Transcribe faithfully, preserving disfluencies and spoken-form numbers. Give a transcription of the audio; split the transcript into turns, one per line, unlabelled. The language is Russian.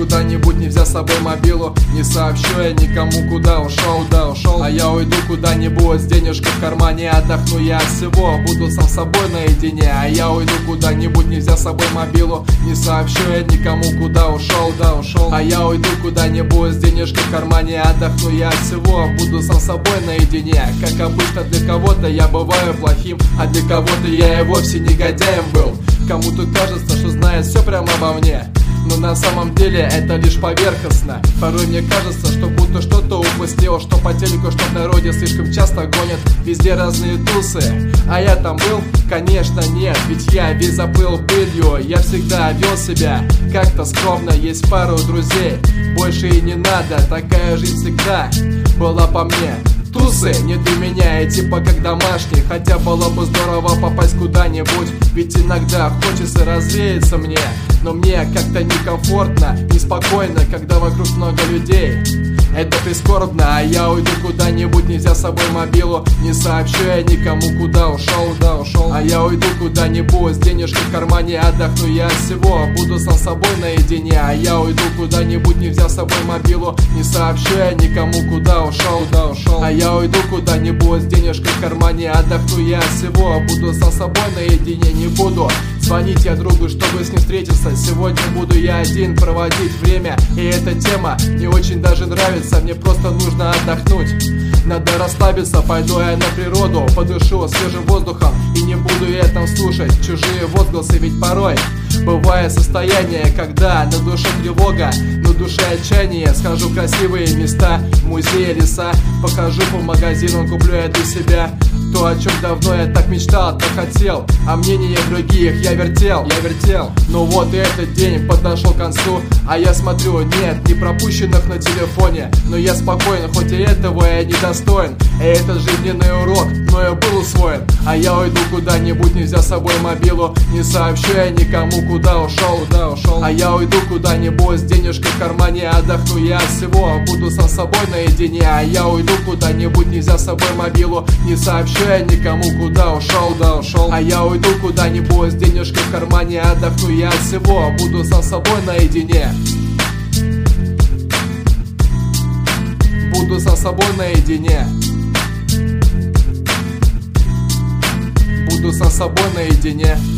куда-нибудь, не взяв с собой мобилу. Не сообщу я никому, куда ушел, да ушел. А я уйду куда-нибудь с денежкой в кармане. Отдохну я от всего, буду сам с собой наедине. А я уйду куда-нибудь, не взяв с собой мобилу. Не сообщу я никому, куда ушел, да ушел. А я уйду куда-нибудь с денежкой в кармане. Отдохну я от всего, буду сам с собой наедине. Как обычно, для кого-то я бываю плохим, а для кого-то я и вовсе негодяем был. Кому-то кажется, что знает все прямо обо мне, но на самом деле это лишь поверхностно. Порой мне кажется, что будто что-то упустил, что по телеку, что в народе слишком часто гонят. Везде разные тусы, а я там был? Конечно нет, ведь я весь заплыл пылью. Я всегда вел себя как-то скромно, есть пару друзей, больше и не надо. Такая жизнь всегда была по мне. Тусы не для меня и типа как домашние, хотя было бы здорово попасть куда-нибудь, ведь иногда хочется развеяться мне. Но мне как-то некомфортно, неспокойно, когда вокруг много людей. Это прискорбно, а я уйду куда-нибудь, не взяв с собой мобилу. Не сообщу я никому, куда ушел, да ушел. А я уйду куда-нибудь с денежкой в кармане. Отдохну я от всего, буду сам с собой наедине. А я уйду куда-нибудь, не взяв с собой мобилу. Не сообщу я никому, куда ушел, да ушел. А я уйду куда-нибудь с денежкой в кармане. Отдохну я от всего, буду сам с собой наедине. Не буду звонить я другу, чтобы с ним встретиться. Сегодня буду я один проводить время. И эта тема не очень даже нравится. Мне просто нужно отдохнуть, надо расслабиться. Пойду я на природу, подышу свежим воздухом. И не буду я там слушать чужие возгласы. Ведь порой бывает состояние, когда на душе тревога, на душе отчаяние. Схожу в красивые места, музеи, леса, покажу по магазинам, куплю я для себя то, о чем давно я так мечтал, так хотел. А мнение других я вертел, я вертел. Но вот и этот день подошел к концу, а я смотрю, нет, не пропущенных на телефоне. Но я спокоен, хоть и этого я недостоин. И этот жизненный урок мною был усвоен. А я уйду куда-нибудь, не взяв с собой мобилу. Не сообщу я никому, куда ушел, да ушел. А я уйду куда-нибудь с денежкой в кармане. Отдохну я от всего, буду сам с собой наедине. А я уйду куда-нибудь, не взяв с собой мобилу. Не сообщу я никому, куда ушел, да ушел. А я уйду куда-нибудь с денежкой в кармане. Отдохну я от всего, буду сам с собой наедине. Буду сам с собой наедине. Буду сам с собой наедине.